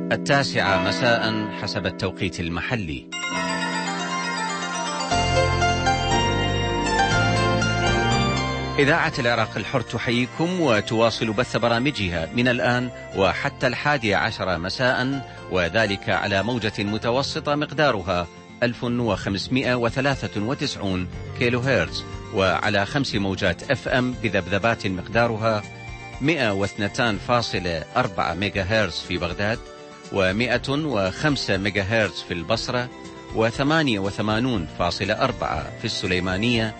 9 مساء حسب التوقيت المحلي. إذاعة العراق الحر تحييكم وتواصل بث برامجها من الآن وحتى 11 مساء، وذلك على موجة متوسطة مقدارها 1593 كيلو هرتز، وعلى 5 موجات FM بذبذبات مقدارها 102.4 ميجا هرتز في بغداد، و105 ميجا هرتز في البصرة، و88.4 في السليمانية،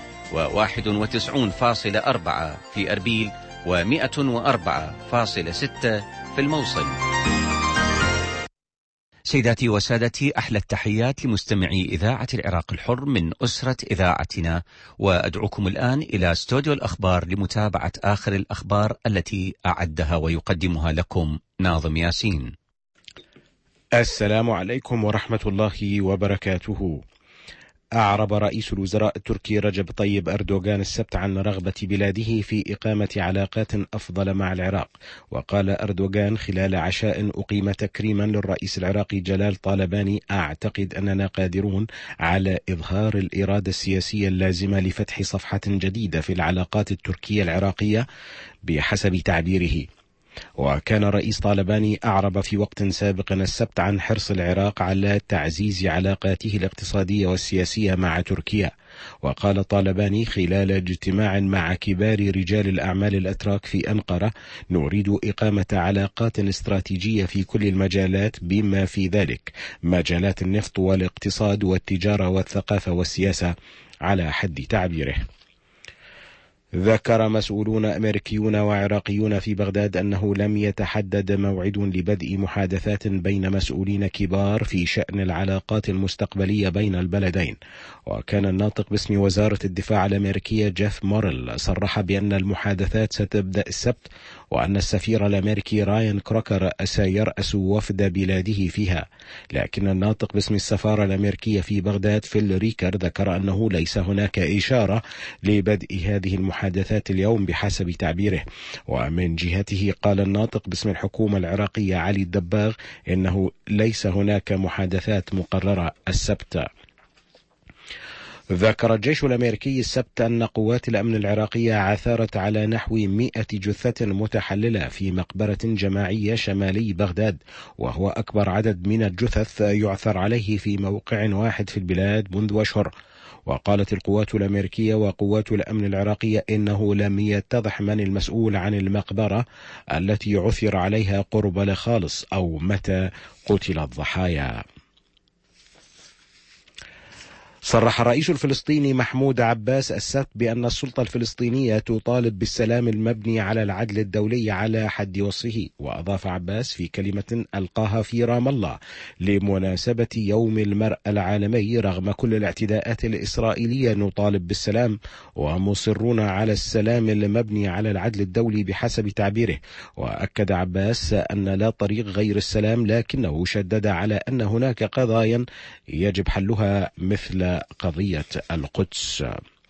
و91.4 في أربيل، و104.6 في الموصل. سيداتي وسادتي، أحلى التحيات لمستمعي إذاعة العراق الحر من أسرة إذاعتنا، وأدعوكم الآن إلى استوديو الأخبار لمتابعة آخر الأخبار التي أعدها ويقدمها لكم ناظم ياسين. السلام عليكم ورحمة الله وبركاته. أعرب رئيس الوزراء التركي رجب طيب أردوغان السبت عن رغبة بلاده في إقامة علاقات أفضل مع العراق. وقال أردوغان خلال عشاء أقيم تكريما للرئيس العراقي جلال طالباني: أعتقد أننا قادرون على إظهار الإرادة السياسية اللازمة لفتح صفحة جديدة في العلاقات التركية العراقية بحسب تعبيره. وكان رئيس طالباني أعرب في وقت سابق السبت عن حرص العراق على تعزيز علاقاته الاقتصادية والسياسية مع تركيا. وقال طالباني خلال اجتماع مع كبار رجال الأعمال الأتراك في أنقرة: نريد إقامة علاقات استراتيجية في كل المجالات، بما في ذلك مجالات النفط والاقتصاد والتجارة والثقافة والسياسة على حد تعبيره. ذكر مسؤولون أمريكيون وعراقيون في بغداد أنه لم يتحدد موعد لبدء محادثات بين مسؤولين كبار في شأن العلاقات المستقبلية بين البلدين. وكان الناطق باسم وزارة الدفاع الأمريكية جيف موريل صرح بأن المحادثات ستبدأ السبت، وأن السفير الأمريكي رايان كروكر سيرأس وفد بلاده فيها. لكن الناطق باسم السفارة الأمريكية في بغداد فيل ريكر ذكر أنه ليس هناك إشارة لبدء هذه المحادثات اليوم بحسب تعبيره. ومن جهته قال الناطق باسم الحكومة العراقية علي الدباغ إنه ليس هناك محادثات مقررة السبت. ذكر الجيش الأمريكي السبت أن قوات الأمن العراقية عثرت على نحو 100 جثة متحللة في مقبرة جماعية شمالي بغداد، وهو أكبر عدد من الجثث يعثر عليه في موقع واحد في البلاد منذ أشهر. وقالت القوات الأمريكية وقوات الأمن العراقية إنه لم يتضح من المسؤول عن المقبرة التي عثر عليها قرب لخالص أو متى قتل الضحايا. صرح الرئيس الفلسطيني محمود عباس السبت بأن السلطة الفلسطينية تطالب بالسلام المبني على العدل الدولي على حد وصفه. وأضاف عباس في كلمة ألقاها في رام الله لمناسبة يوم المرأة العالمي: رغم كل الاعتداءات الإسرائيلية نطالب بالسلام ومصرون على السلام المبني على العدل الدولي بحسب تعبيره. وأكد عباس أن لا طريق غير السلام، لكنه شدد على أن هناك قضايا يجب حلها مثل قضية القدس.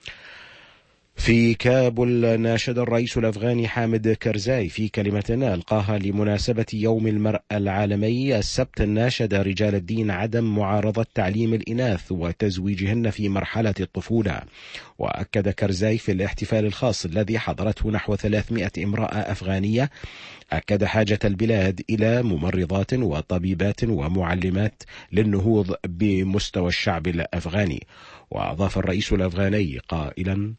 في كابول ناشد الرئيس الأفغاني حامد كرزاي في كلمة ألقاها لمناسبة يوم المرأة العالمي السبت: ناشد رجال الدين عدم معارضة تعليم الإناث وتزويجهن في مرحلة الطفولة. وأكد كرزاي في الاحتفال الخاص الذي حضرته نحو 300 امرأة أفغانية أكد حاجة البلاد إلى ممرضات وطبيبات ومعلمات للنهوض بمستوى الشعب الأفغاني. وأضاف الرئيس الأفغاني قائلا: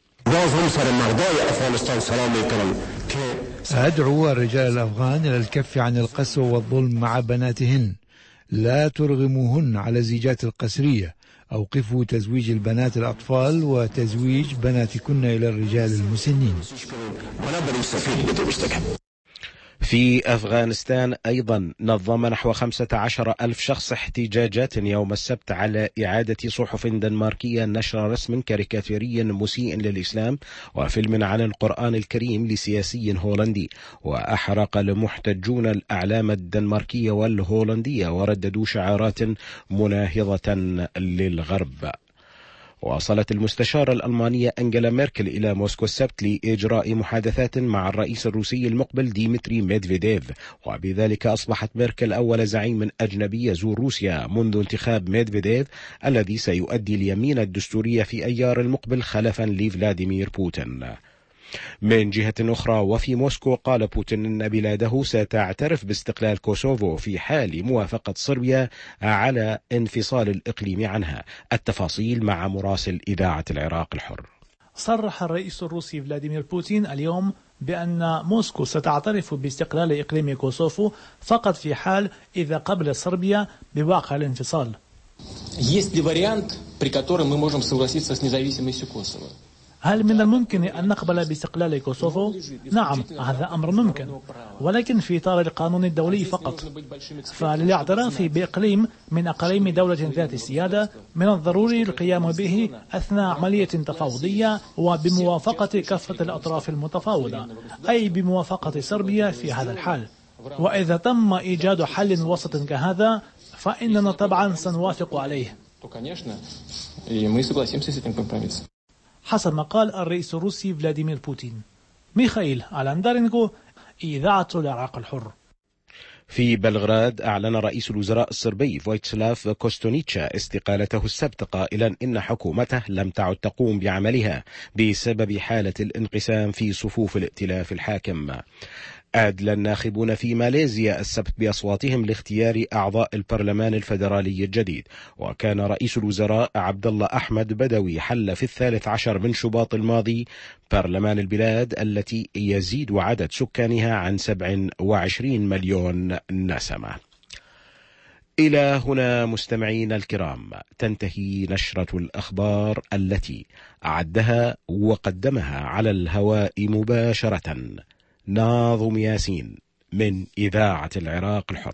أدعو الرجال الأفغان إلى الكف عن القسوة والظلم مع بناتهن، لا ترغموهن على الزيجات القسرية، أوقفوا تزويج البنات الأطفال وتزويج بناتكن إلى الرجال المسنين. في أفغانستان أيضا نظم نحو 15,000 شخص احتجاجات يوم السبت على إعادة صحف دنماركية نشر رسم كاريكاتيري مسيء للإسلام وفيلم عن القرآن الكريم لسياسي هولندي. وأحرق المحتجون الأعلام الدنماركية والهولندية ورددوا شعارات مناهضة للغرب. وصلت المستشارة الألمانية أنجيلا ميركل إلى موسكو السبت لإجراء محادثات مع الرئيس الروسي المقبل ديمتري ميدفيديف، وبذلك أصبحت ميركل أول زعيم أجنبي يزور روسيا منذ انتخاب ميدفيديف الذي سيؤدي اليمين الدستورية في أيار المقبل خلفا لفلاديمير بوتين. من جهة أخرى وفي موسكو قال بوتين أن بلاده ستعترف باستقلال كوسوفو في حال موافقة صربيا على انفصال الإقليم عنها. التفاصيل مع مراسل إذاعة العراق الحر. صرح الرئيس الروسي فلاديمير بوتين اليوم بأن موسكو ستعترف باستقلال إقليم كوسوفو فقط في حال إذا قبل صربيا بواقع الانفصال. هل من الممكن أن نقبل باستقلال كوسوفو؟ نعم، هذا أمر ممكن، ولكن في إطار القانون الدولي فقط. فللاعتراف بإقليم من أقاليم دولة ذات السيادة من الضروري القيام به أثناء عملية تفاوضية وبموافقة كافة الأطراف المتفاوضة، أي بموافقة صربيا في هذا الحال. وإذا تم إيجاد حل وسط كهذا فإننا طبعا سنوافق عليه، حسب ما قال الرئيس الروسي فلاديمير بوتين. ميخائيل ألاندارينغو، إذاعة العراق الحر. في بلغراد أعلن رئيس الوزراء الصربي فويتسلاف كوستونيتشا استقالته السبت قائلا إن حكومته لم تعد تقوم بعملها بسبب حالة الانقسام في صفوف الائتلاف الحاكم. أدلى الناخبون في ماليزيا السبت بأصواتهم لاختيار أعضاء البرلمان الفيدرالي الجديد، وكان رئيس الوزراء عبد الله أحمد بدوي حل في 13 من شباط الماضي برلمان البلاد التي يزيد عدد سكانها عن 27 مليون نسمة. إلى هنا مستمعين الكرام تنتهي نشرة الأخبار التي أعدها وقدمها على الهواء مباشرة ناظم ياسين من إذاعة العراق الحر.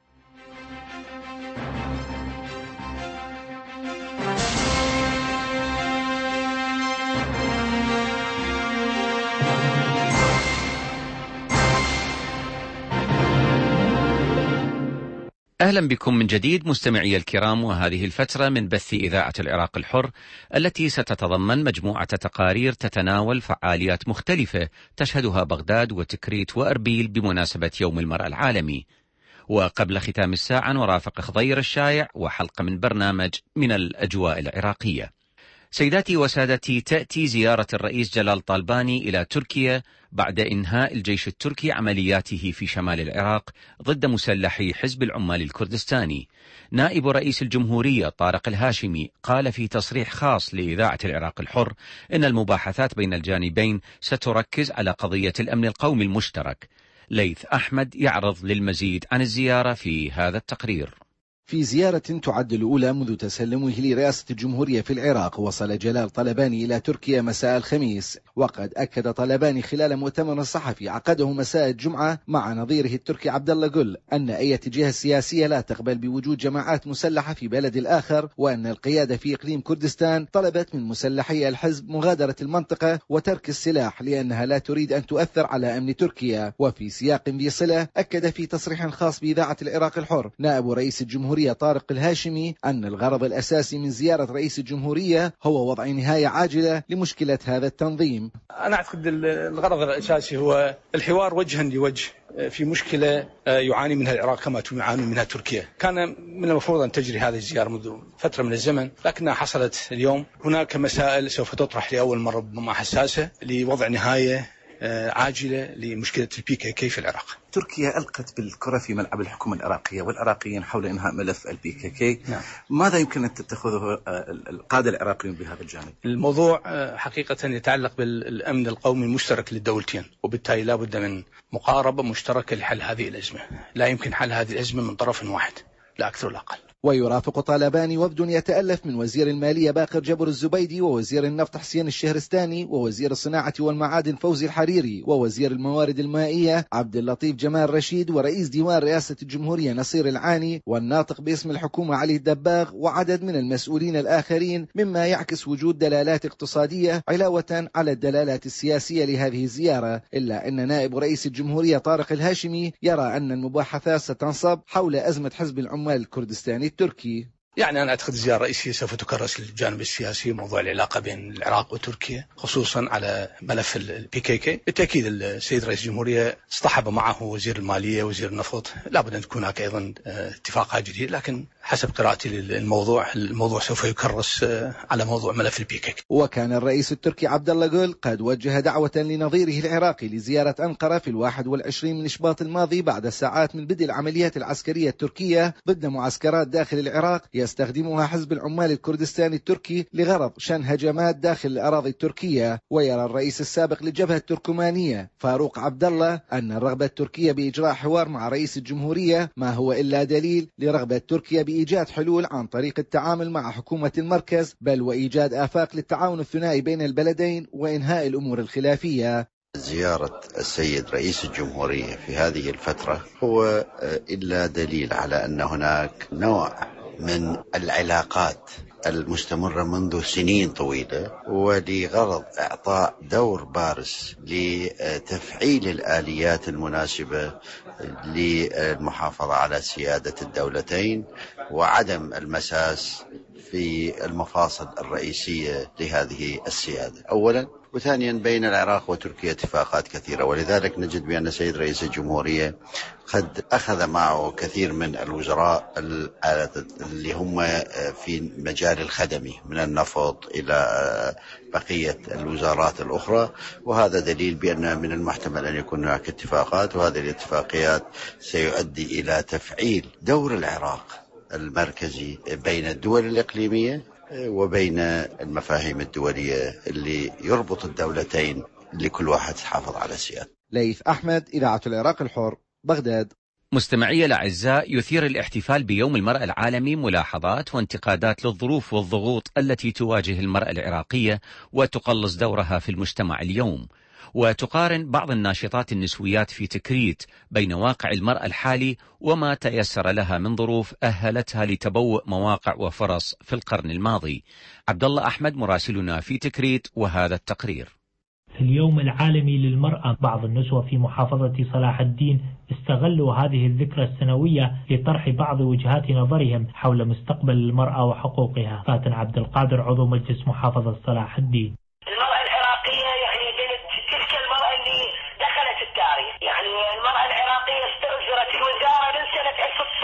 أهلا بكم من جديد مستمعي الكرام، وهذه الفترة من بث إذاعة العراق الحر التي ستتضمن مجموعة تقارير تتناول فعاليات مختلفة تشهدها بغداد وتكريت وأربيل بمناسبة يوم المرأة العالمي. وقبل ختام الساعة نرافق خضير الشايع وحلقة من برنامج من الأجواء العراقية. سيداتي وسادتي، تأتي زيارة الرئيس جلال طالباني إلى تركيا بعد إنهاء الجيش التركي عملياته في شمال العراق ضد مسلحي حزب العمال الكردستاني. نائب رئيس الجمهورية طارق الهاشمي قال في تصريح خاص لإذاعة العراق الحر إن المباحثات بين الجانبين ستركز على قضية الأمن القومي المشترك. ليث أحمد يعرض للمزيد عن الزيارة في هذا التقرير. في زيارة تعد الأولى منذ تسلمه لرئاسة الجمهورية في العراق، وصل جلال طلباني إلى تركيا مساء الخميس، وقد أكد طلباني خلال مؤتمر صحفي عقده مساء الجمعة مع نظيره التركي عبد الله جل أن أي جهة سياسية لا تقبل بوجود جماعات مسلحة في بلد الآخر، وأن القيادة في إقليم كردستان طلبت من مسلحي الحزب مغادرة المنطقة وترك السلاح لأنها لا تريد أن تؤثر على أمن تركيا. وفي سياق بصلة أكد في تصريح خاص بإذاعة العراق الحر نائب رئيس الجمهورية طارق الهاشمي أن الغرض الأساسي من زيارة رئيس الجمهورية هو وضع نهاية عاجلة لمشكلة هذا التنظيم. أنا أعتقد الغرض الأساسي هو الحوار وجها لوجه في مشكلة يعاني منها العراق كما تعاني منها تركيا. كان من المفروض أن تجري هذه الزيارة منذ فترة من الزمن، لكنها حصلت اليوم. هناك مسائل سوف تطرح لأول مرة بما حساسة لوضع نهاية عاجلة لمشكلة الPKK في العراق. تركيا ألقت بالكرة في ملعب الحكومة العراقية والعراقيين حول إنهاء ملف الPKK. نعم. ماذا يمكن أن تتخذه القادة العراقيين بهذا الجانب؟ الموضوع حقيقة يتعلق بالأمن القومي المشترك للدولتين، وبالتالي لا بد من مقاربة مشتركة لحل هذه الأزمة. لا يمكن حل هذه الأزمة من طرف واحد، لا أكثر ولا أقل. ويرافق طالباني وفد يتألف من وزير المالية باقر جبر الزبيدي، ووزير النفط حسين الشهرستاني، ووزير الصناعة والمعادن فوزي الحريري، ووزير الموارد المائية عبد اللطيف جمال رشيد، ورئيس ديوان رئاسة الجمهورية نصير العاني، والناطق باسم الحكومة علي الدباغ، وعدد من المسؤولين الآخرين، مما يعكس وجود دلالات اقتصادية علاوة على الدلالات السياسية لهذه الزيارة. إلا أن نائب رئيس الجمهورية طارق الهاشمي يرى أن المباحثات ستنصب حول أزمة حزب العمال الكردستاني التركي. يعني أنا أعتقد الزيارة الرئيسية سوف تكرس للجانب السياسي، موضوع العلاقة بين العراق وتركيا خصوصا على ملف الPKK. بالتأكيد السيد رئيس الجمهورية اصطحب معه وزير المالية وزير النفط، لابد أن تكون هناك أيضا اتفاقات جديدة، لكن حسب قراءتي الموضوع سوف يكرس على موضوع ملف الPKK. وكان الرئيس التركي عبد الله جول قد وجه دعوة لنظيره العراقي لزيارة أنقرة في 21 من شباط الماضي بعد ساعات من بدء العمليات العسكرية التركية ضد معسكرات داخل العراق يستخدمها حزب العمال الكردستاني التركي لغرض شن هجمات داخل الأراضي التركية. ويرى الرئيس السابق للجبهة التركمانية فاروق عبد الله أن الرغبة التركية بإجراء حوار مع رئيس الجمهورية ما هو إلا دليل لرغبة تركيا بإيجاد حلول عن طريق التعامل مع حكومة المركز، بل وإيجاد آفاق للتعاون الثنائي بين البلدين وإنهاء الأمور الخلافية. زيارة السيد رئيس الجمهورية في هذه الفترة هو إلا دليل على أن هناك نوع من العلاقات المستمرة منذ سنين طويلة، ولغرض إعطاء دور بارز لتفعيل الآليات المناسبة للمحافظة على سيادة الدولتين وعدم المساس في المفاصل الرئيسية لهذه السيادة أولا، وثانيا بين العراق وتركيا اتفاقات كثيرة، ولذلك نجد بأن السيد رئيس الجمهورية قد أخذ معه كثير من الوزراء اللي هم في مجال الخدمي من النفط إلى بقية الوزارات الأخرى، وهذا دليل بأن من المحتمل أن يكون هناك اتفاقات، وهذه الاتفاقيات سيؤدي إلى تفعيل دور العراق المركزي بين الدول الإقليمية وبين المفاهيم الدولية اللي يربط الدولتين لكل واحد يحافظ على سيادته. ليث أحمد، إذاعة العراق الحر، بغداد. مستمعي الأعزاء، يثير الاحتفال بيوم المرأة العالمي ملاحظات وانتقادات للظروف والضغوط التي تواجه المرأة العراقية وتقلص دورها في المجتمع اليوم. وتقارن بعض الناشطات النسويات في تكريت بين واقع المرأة الحالي وما تيسر لها من ظروف أهلتها لتبوء مواقع وفرص في القرن الماضي. عبد الله أحمد مراسلنا في تكريت، وهذا التقرير. في اليوم العالمي للمرأة، بعض النسوة في محافظة صلاح الدين استغلوا هذه الذكرى السنوية لطرح بعض وجهات نظرهم حول مستقبل المرأة وحقوقها. فاتن عبد القادر، عضو مجلس محافظة صلاح الدين. المرأة العراقية يعني تلك المرأة اللي دخلت التاريخ، يعني المرأة العراقية استأجرت الوزارة من سنة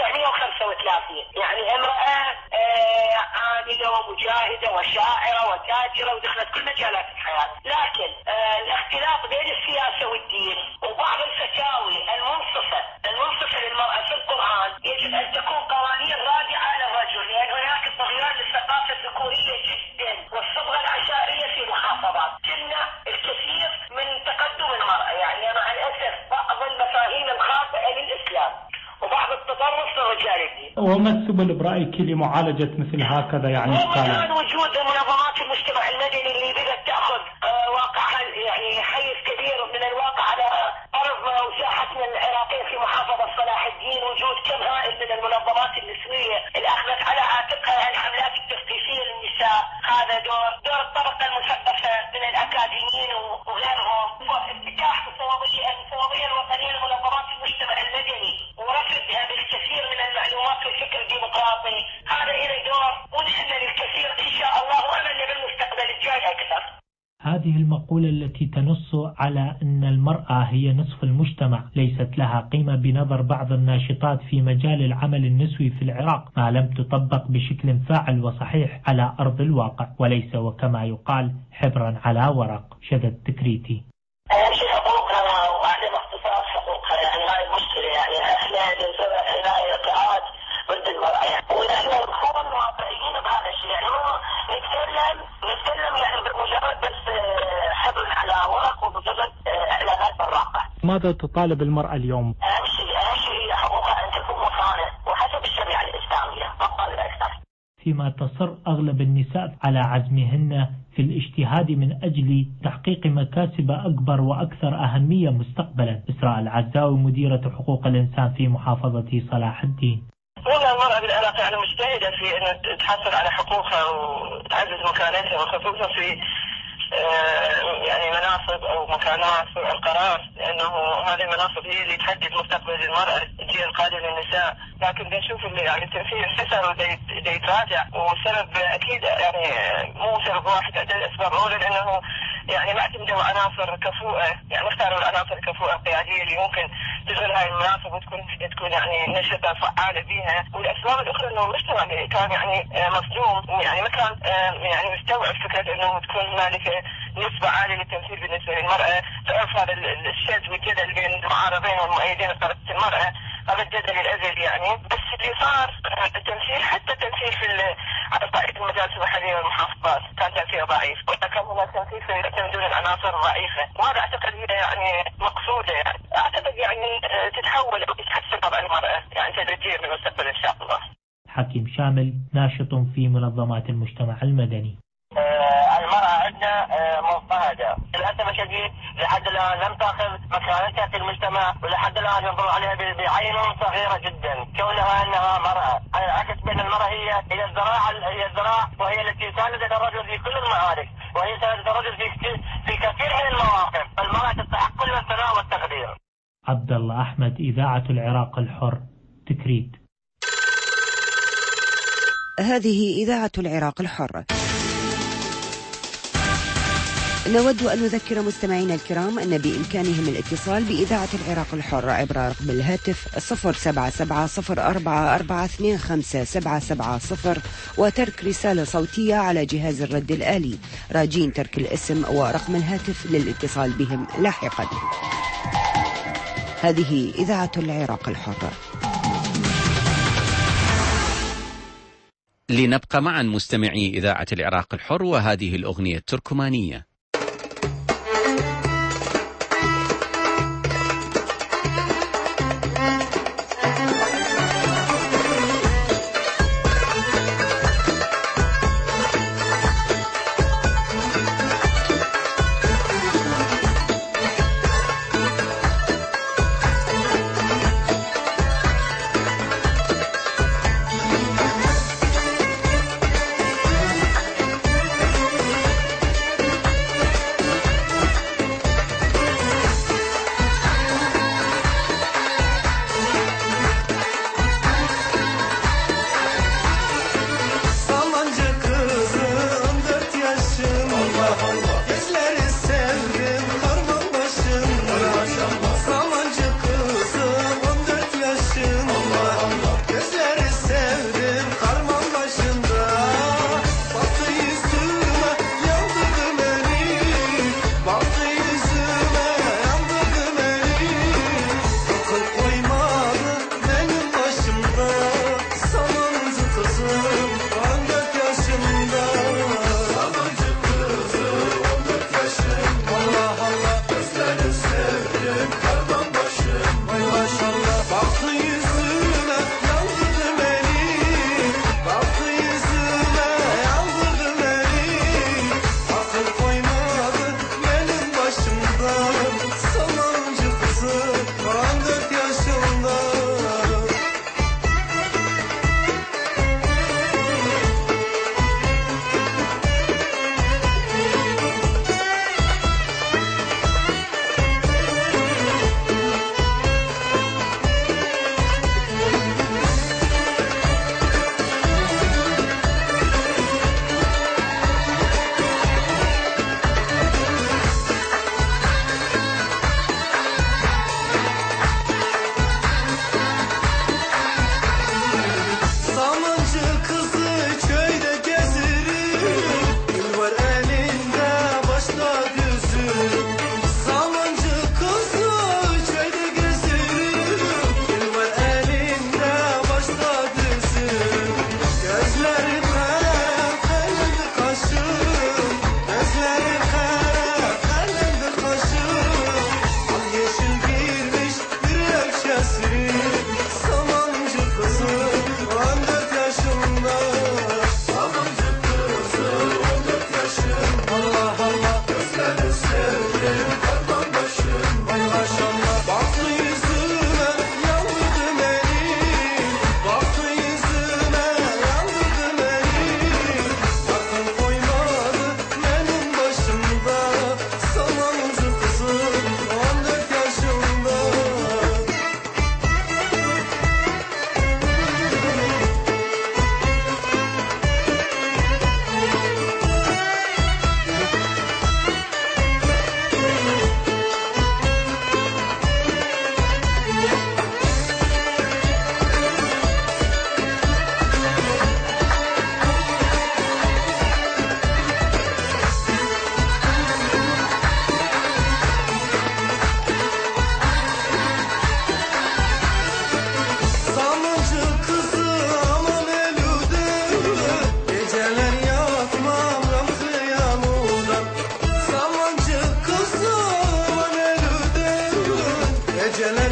1935، يعني امرأة عاملة ومجاهدة وشاعرة وتاجرة ودخلت كل مجالات الحياة، لكن الاختلاط بين السياسة والدين وبعض الفتاوي المنصفة للمرأة في القرآن يجب أن تكون قوانين راجعة للرجل، لأن هناك طغيان للثقافة الذكورية جدا والصبغة العشائرية في محافظات تمنع الكثير من تقدم المرأة. يعني مع الأسف بعض المفاهيم الخاطئة للإسلام وبعض التطرف لرجال الدين. وما السبل برأيك لمعالجة مثل هكذا يعني الآن وجود منظمات المجتمع المدني اللي بدأت تأخذ واقعها يعني حيز كبير من الواقع على أرض وساحتنا العراقية في محافظة صلاح الدين، وجود كم هائل من المنظمات النسوية اللي أخذت على عاتقها الحملات التثقيفية للنساء. هذا دور الطبقة المثقفة من الأكاديميين وغيرهم، وافتتاح الفوضية الوطنية لمنظمات المجتمع المدني ورفضها بالكثير من المعلومات والفكر الديمقراطي. هذا إلى دور ونحن للكثير إن شاء الله، وأملنا بالمستقبل الجاي أكثر. هذه المقولة التي تنص على أن المرأة هي نصف المجتمع ليست لها قيمة بنظر بعض الناشطات في مجال العمل النسوي في العراق، ما لم تطبق بشكل فاعل وصحيح على أرض الواقع، وليس وكما يقال حبرا على ورق. شدد تكريتي. أهم شيء حقوقها وعدم اختصاص حقوقها، يعني هاي المشكلة. يعني احنا نسوي اعتراض ضد المرأة، ونحن نكون واقعيين بهذا الشيء. يعني هو نتكلم يعني بمجرد بس حبر على ورق ومجرد اعلانات براقة. ماذا تطالب المرأة اليوم؟ أهم شيء هي حقوقها أن تكون مصانة وحسب الشريعة الإسلامية، أقل الأكثر. فيما تصر أغلب النساء على عزمهن في الاجتهاد من أجل تحقيق مكاسب أكبر وأكثر أهمية مستقبلا. إسراء العزاوي، مديرة حقوق الإنسان في محافظة صلاح الدين. والله المرأة بالعراق يعني مجتهدة في أن تحصل على حقوقها وتعزز مكانتها، وخصوصا في يعني مناصب او مكانات في القرار، لانه هذه المناصب هي اللي تحدد مستقبل المرأة الجيل القادم للنساء. لكن بنشوف اللي يعني التمثيل حسن يتراجع، والسبب اكيد يعني مو سبب واحد، عدة اسباب. اولا انه يعني ما اعتمدوا عناصر كفؤة، يعني اختاروا العناصر الكفؤة القيادية اللي ممكن تشغل هاي المناصب وتكون يعني نشطة فعالة فيها. والاسباب الاخرى انه المجتمع كان يعني مصدوم، يعني ما كان يعني مستوعب فكرة انه تكون هنالك نسبة عالية للتمثيل بالنسبة للمرأة. تعرف هذا الشد والجدل بين المعارضين والمؤيدين لقضية المرأة، هذا الجدل الازلي يعني. بس اللي صار التمثيل، حتى التمثيل في على قاعدة المجالس المحلية والمحافظات كان تمثيل ضعيف، وكان هناك تمثيل في دون العناصر ضعيفة. وهذا اعتقد هي يعني مقصودة، يعني اعتقد يعني تتحول او تتحسن وضع المرأة يعني تدريجيا في المستقبل ان شاء الله. حكيم شامل ناشط في منظمات المجتمع المدني. المرأة عندنا مضطهدة للأسف الشديد، لحد الآن لم تأخذ مكانتها في المجتمع، ولحد الآن ينظروا عليها بعين صغيرة جدا كونها أنها مرأة. العكس بين المرأة هي الذراع وهي التي ساندت الرجل في كل المعارك، وهي ساندت الرجل في كثير من المواقف. المرأة تستحق كل الثناء والتقدير. عبد الله أحمد، إذاعة العراق الحر، تكريت. هذه إذاعة العراق الحر. نود أن نذكر مستمعينا الكرام أن بإمكانهم الاتصال بإذاعة العراق الحر عبر رقم الهاتف 07704425770 وترك رسالة صوتية على جهاز الرد الآلي، راجين ترك الاسم ورقم الهاتف للاتصال بهم لاحقا. هذه إذاعة العراق الحر. لنبقى معا مستمعي إذاعة العراق الحر وهذه الأغنية التركمانية.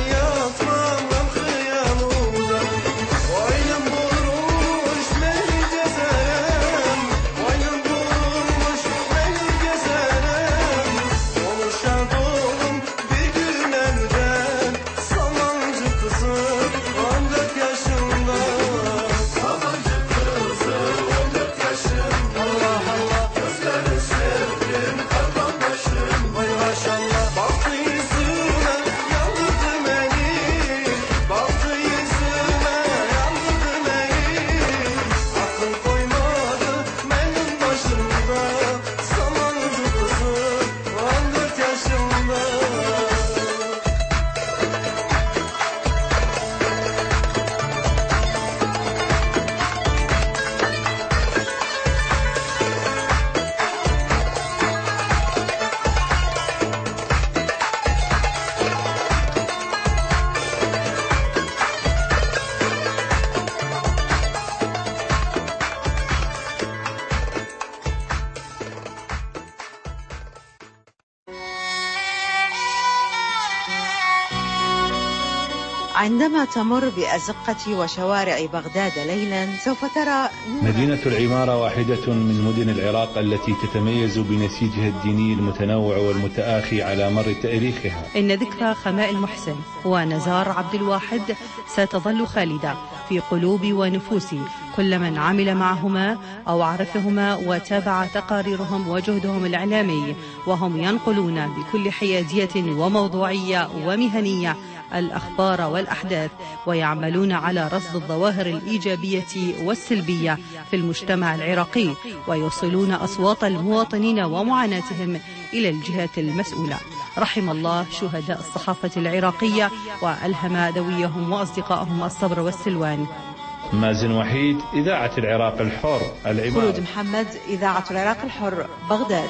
عندما تمر بأزقة وشوارع بغداد ليلا سوف ترى مدينة العمارة واحدة من مدن العراق التي تتميز بنسيجها الديني المتنوع والمتآخي على مر تاريخها. إن ذكرى خماء المحسن ونزار عبد الواحد ستظل خالدة في قلوب ونفوس كل من عمل معهما أو عرفهما وتابع تقاريرهم وجهدهم الإعلامي، وهم ينقلون بكل حيادية وموضوعية ومهنية الأخبار والأحداث، ويعملون على رصد الظواهر الإيجابية والسلبية في المجتمع العراقي، ويوصلون أصوات المواطنين ومعاناتهم إلى الجهات المسؤولة. رحم الله شهداء الصحافة العراقية وألهم ذويهم وأصدقائهم الصبر والسلوان. مازن وحيد، إذاعة العراق الحر، العمارة. خلود محمد، إذاعة العراق الحر، بغداد.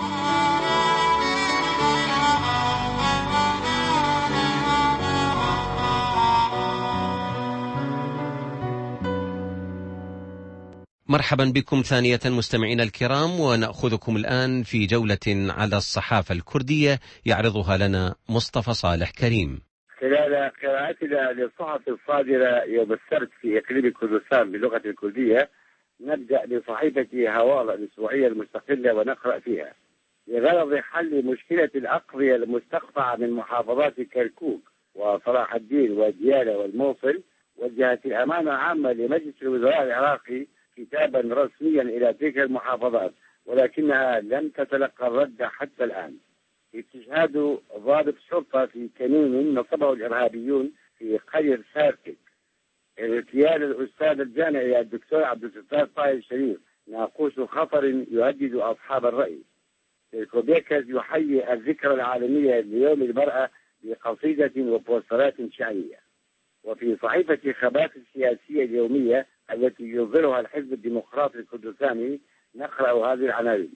مرحبا بكم ثانية مستمعينا الكرام، ونأخذكم الآن في جولة على الصحافة الكردية يعرضها لنا مصطفى صالح كريم. خلال قراءتنا للصحف الصادرة يوم السبت في إقليم كردستان باللغة الكردية، نبدأ بصحيفة هوالة الأسبوعية المستقلة ونقرأ فيها: لغرض حل مشكلة الأقضية المستقطعة من محافظات كركوك وصلاح الدين وديالى والموصل، وجهت الأمانة العامة لمجلس الوزراء العراقي كتابا رسميا إلى تلك المحافظات، ولكنها لم تتلقى الرد حتى الآن. استشهاد ضابط شرطة في كمين نصبه الإرهابيون في قرية ساركك. اغتيال الأستاذ الجامعي الدكتور عبد الستار طاهر الشريف ناقوس خطر يهدد أصحاب الرأي. الكوبيكس يحيي الذكرى العالمية ليوم المرأة بقصيدة وبوسترات شعرية. وفي صحيفة خباث السياسية اليومية التي يظهرها الحزب الديمقراطي الكردستاني نقرأ هذه العناوين: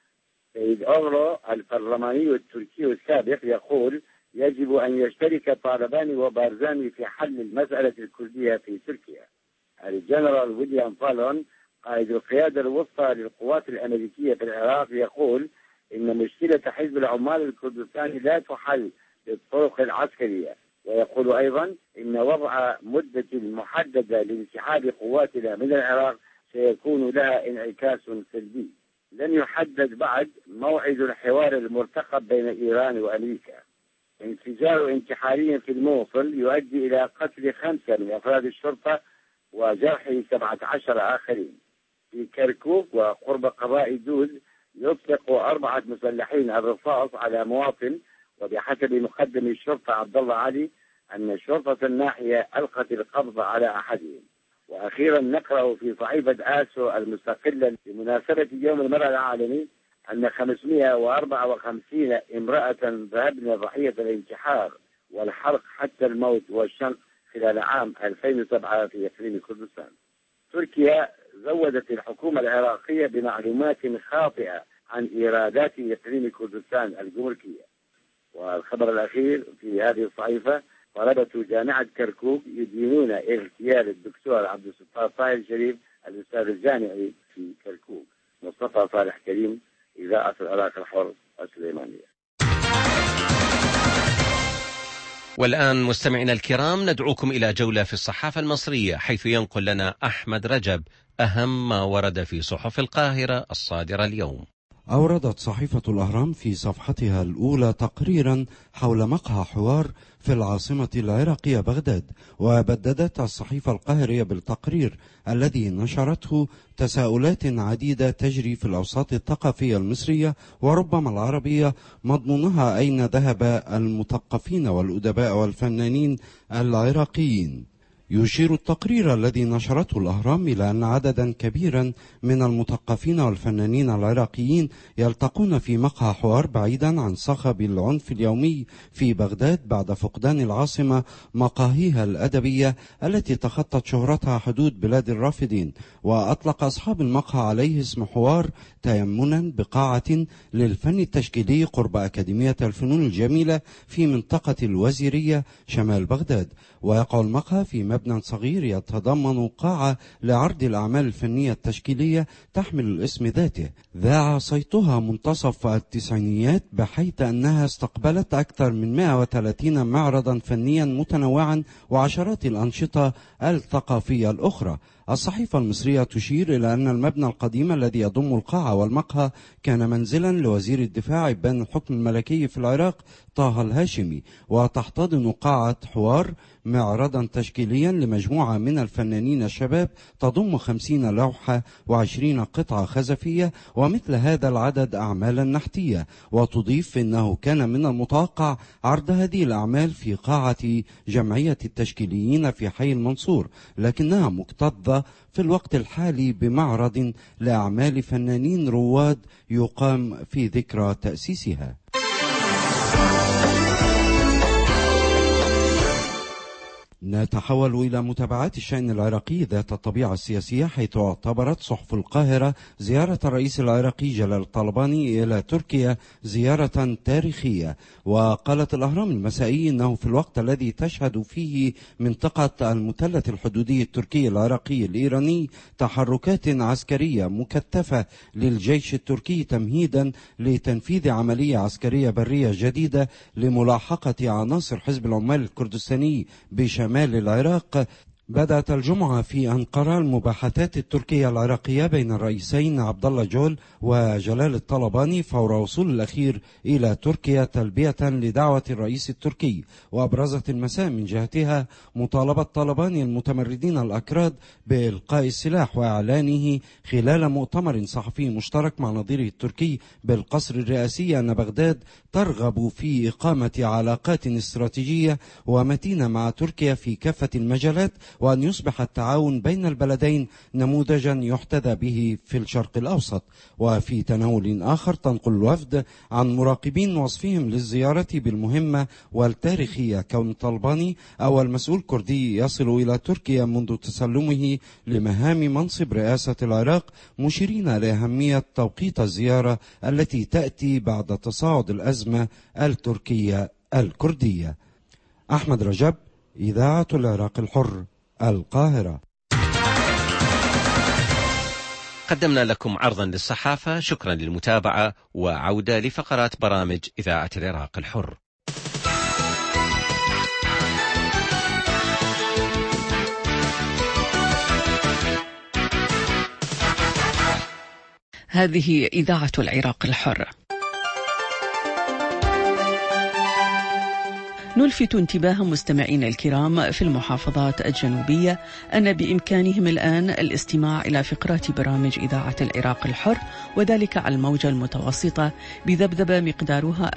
سيد أغلو البرلماني التركي السابق يقول يجب أن يشترك طالبان وبارزاني في حل المسألة الكردية في تركيا. الجنرال ويليام فالون قائد القيادة الوسطى للقوات الأمريكية في العراق يقول إن مشكلة حزب العمال الكردستاني لا تحل بالطرق العسكرية، ويقول أيضا إن وضع مدة محددة لانسحاب قواتنا من العراق سيكون لها انعكاس سلبي. لن يحدد بعد موعد الحوار المرتقب بين إيران وأمريكا. انفجار انتحاري في الموصل يؤدي إلى قتل 5 من أفراد الشرطة وجرح 17 آخرين. في كركوك وقرب قضاء دوز يطلق 4 مسلحين الرصاص على مواطن، وبحسب مقدم الشرطة عبد الله علي أن شرطة الناحية ألقت القبض على أحدهم. وأخيرا نقرأ في صحيفة آسو المستقلة بمناسبة يوم المرأة العالمي أن 554 امرأة ذهبن ضحية الانتحار والحرق حتى الموت والشنق خلال عام 2007 في إقليم كردستان. تركيا زودت الحكومة العراقية بمعلومات خاطئة عن إيرادات إقليم كردستان الجمركية. والخبر الأخير في هذه الصحيفة: طلبة جامعة كركوك يدينون اغتيال الدكتور عبد الستار طاهر الشريف الأستاذ الجامعي في كركوك. مصطفى صالح كريم، إذاعة العراق الحر، السليمانية. والآن مستمعينا الكرام ندعوكم إلى جولة في الصحافة المصرية، حيث ينقل لنا أحمد رجب أهم ما ورد في صحف القاهرة الصادرة اليوم. أوردت صحيفة الأهرام في صفحتها الأولى تقريرا حول مقهى حوار في العاصمة العراقية بغداد، وبددت الصحيفة القاهرية بالتقرير الذي نشرته تساؤلات عديدة تجري في الأوساط الثقافية المصرية وربما العربية، مضمونها أين ذهب المثقفين والأدباء والفنانين العراقيين. يشير التقرير الذي نشرته الأهرام إلى أن عددا كبيرا من المثقفين والفنانين العراقيين يلتقون في مقهى حوار بعيدا عن صخب العنف اليومي في بغداد بعد فقدان العاصمة مقاهيها الأدبية التي تخطت شهرتها حدود بلاد الرافدين. وأطلق أصحاب المقهى عليه اسم حوار تيمنا بقاعة للفن التشكيلي قرب أكاديمية الفنون الجميلة في منطقة الوزيرية شمال بغداد. ويقع المقهى في مبنى صغير يتضمن قاعة لعرض الأعمال الفنية التشكيلية تحمل الاسم ذاته، ذاع صيتها منتصف التسعينيات، بحيث أنها استقبلت أكثر من 130 معرضا فنيا متنوعا وعشرات الأنشطة الثقافية الأخرى. الصحيفة المصرية تشير إلى أن المبنى القديم الذي يضم القاعة والمقهى كان منزلا لوزير الدفاع إبان الحكم الملكي في العراق طه الهاشمي، وتحتضن قاعة حوار معرضا تشكيليا لمجموعة من الفنانين الشباب تضم 50 لوحة و20 قطعة خزفية ومثل هذا العدد أعمالا نحتية. وتضيف أنه كان من المتوقع عرض هذه الأعمال في قاعة جمعية التشكيليين في حي المنصور، لكنها مكتظة في الوقت الحالي بمعرض لأعمال فنانين رواد يقام في ذكرى تأسيسها. نتحول إلى متابعات الشأن العراقي ذات الطبيعة السياسية، حيث اعتبرت صحف القاهرة زيارة الرئيس العراقي جلال الطلباني إلى تركيا زيارة تاريخية. وقالت الأهرام المسائي إنه في الوقت الذي تشهد فيه منطقة المثلث الحدودي التركي العراقي الإيراني تحركات عسكرية مكثفة للجيش التركي تمهيدا لتنفيذ عملية عسكرية برية جديدة لملاحقة عناصر حزب العمال الكردستاني بشمال العراق، بدأت الجمعة في أنقرة المباحثات التركية العراقية بين الرئيسين عبد الله جول وجلال الطلباني فور وصول الأخير إلى تركيا تلبية لدعوة الرئيس التركي. وأبرزت المساء من جهتها مطالبة طلباني المتمردين الأكراد بإلقاء السلاح وإعلانه خلال مؤتمر صحفي مشترك مع نظيره التركي بالقصر الرئاسي أن بغداد ترغب في إقامة علاقات استراتيجية ومتينة مع تركيا في كافة المجالات، وأن يصبح التعاون بين البلدين نموذجا يحتذى به في الشرق الأوسط. وفي تناول آخر تنقل الوفد عن مراقبين وصفهم للزيارة بالمهمة والتاريخية، كون طلباني أول مسؤول كردي يصل إلى تركيا منذ تسلمه لمهام منصب رئاسة العراق، مشيرين لأهمية توقيت الزيارة التي تأتي بعد تصاعد الأزمة التركية الكردية. أحمد رجب، إذاعة العراق الحر، القاهرة. قدمنا لكم عرضا للصحافة، شكرا للمتابعة، وعودة لفقرات برامج إذاعة العراق الحر. هذه إذاعة العراق الحر. نلفت انتباه مستمعين الكرام في المحافظات الجنوبية أن بإمكانهم الآن الاستماع إلى فقرات برامج إذاعة العراق الحر، وذلك على الموجة المتوسطة بذبذبة مقدارها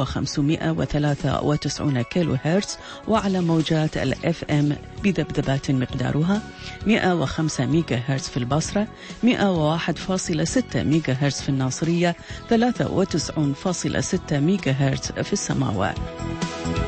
1593 كيلو هرتز، وعلى موجات الFM بذبذبات مقدارها 105 ميجا هرتز في البصرة، 101.6 ميجا هرتز في الناصرية، 93.6 ميجا هرتز في السماوات.